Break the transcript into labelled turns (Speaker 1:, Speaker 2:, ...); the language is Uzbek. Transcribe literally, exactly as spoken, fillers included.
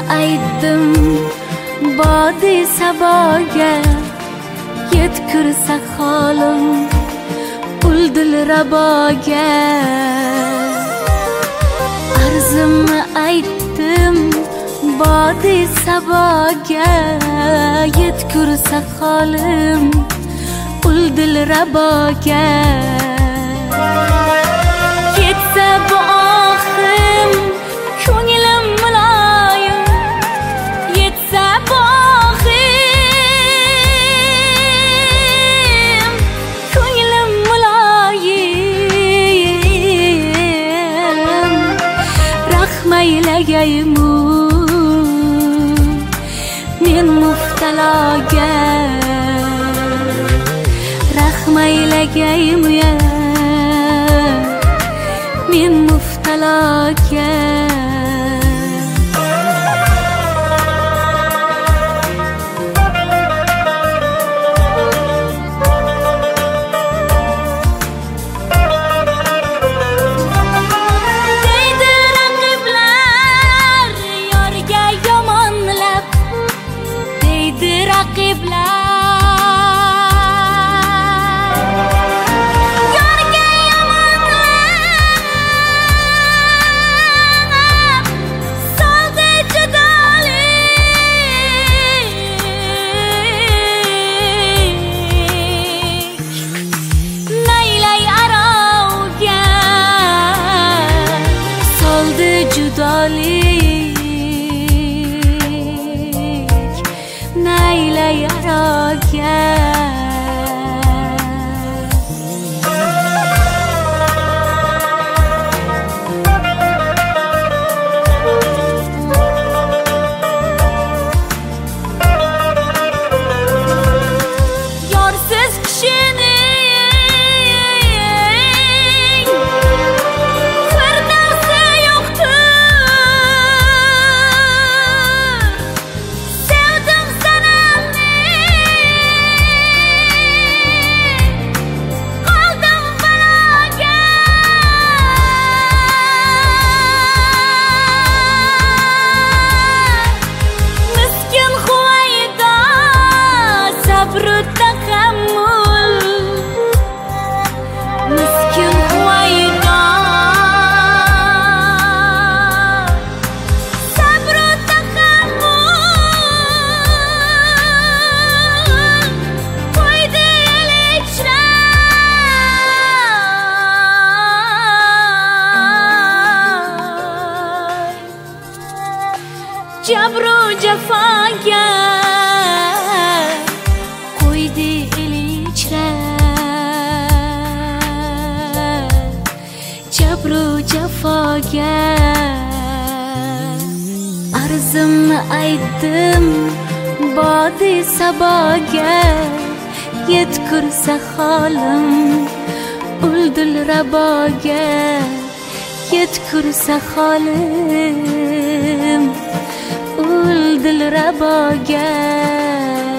Speaker 1: aytdim bodi saboga, yetkirsa holim ul dilraboga. Arzimni aytdim bodi saboga, yetkirsa holim ul dilraboga. Ketsa bu ohim ko'nglim muloyim, yetsa bu ohim ko'nglim muloyim. Rahmaylagaymu men muftaloga, rahmaylagaymu ya men muftaloga. Deydi raqiblar yorga yomonlab, deydi raqiblar judolik, naylay aroga. Yorsiz kishini jabru jafoga qo'ydi elichra, jabru jafoga. Arzimni aytdim bodi saboga, yetkirsa holim ul dilraboga, yetkirsa holim ul dilraboga.